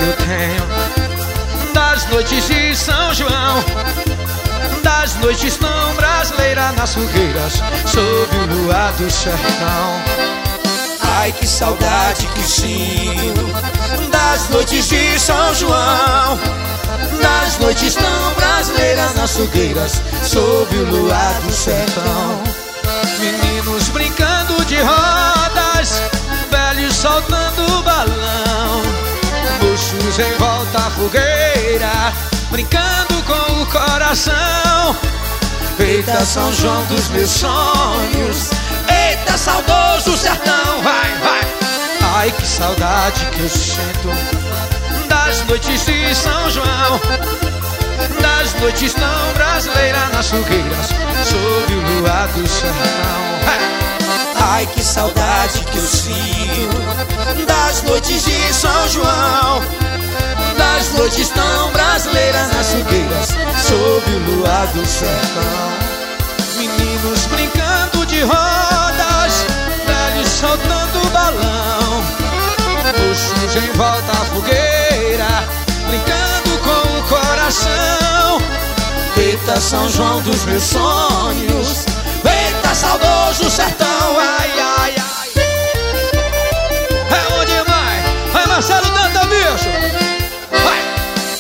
que eu tenho das noites de São João, das noites tão brasileiras nas fogueiras, sob o luar do sertão. Ai, que saudade que sinto das noites de São João, das noites tão brasileiras nas fogueiras, sob o luar do sertão. Meninos brincando de rodas, velhos soltando balão, moços em volta à fogueira, brincando com o coração. Eita, São João dos meus sonhos, eita, saudoso sertão. Vai, vai. Ai, que saudade que eu sinto das noites de São João, das noites tão brasileiras nas fogueiras, sob o luar do sertão. Ai, que saudade que eu sinto das noites de São João, das noites tão brasileiras nas fogueiras, sob o luar do sertão. Meninos brincando de rodas, velhos soltando balão, moços em volta à fogueira, brincando com o coração. Eita, São João dos meus sonhos, eita, saudoso sertão.